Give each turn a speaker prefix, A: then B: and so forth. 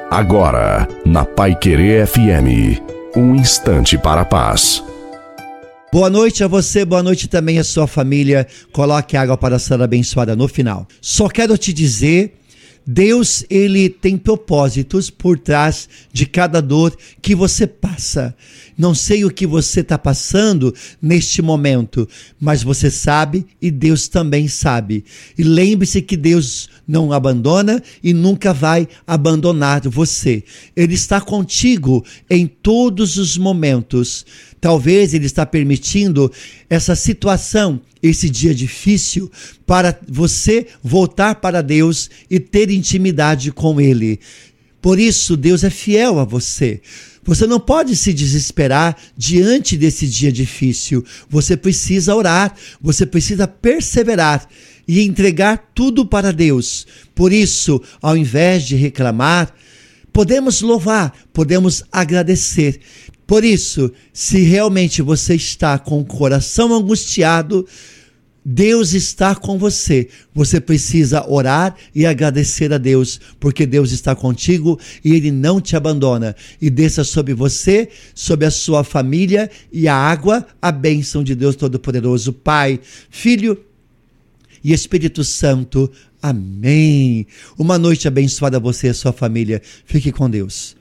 A: Agora, na Paiquerê FM, um instante para a paz.
B: Boa noite a você, boa noite também à sua família. Coloque água para ser abençoada no final. Só quero te dizer, Deus, Ele tem propósitos por trás de cada dor que você passa. Não sei o que você está passando neste momento, mas você sabe e Deus também sabe. E lembre-se que Deus não abandona e nunca vai abandonar você. Ele está contigo em todos os momentos. Talvez Ele está permitindo essa situação, esse dia difícil, para você voltar para Deus e ter intimidade com Ele. Por isso, Deus é fiel a você. Você não pode se desesperar diante desse dia difícil. Você precisa orar, você precisa perseverar e entregar tudo para Deus. Por isso, ao invés de reclamar, podemos louvar, podemos agradecer. Por isso, se realmente você está com o coração angustiado, Deus está com você. Você precisa orar e agradecer a Deus, porque Deus está contigo e Ele não te abandona. E desça sobre você, sobre a sua família e a água, a bênção de Deus Todo-Poderoso, Pai, Filho e Espírito Santo. Amém. Uma noite abençoada a você e a sua família. Fique com Deus.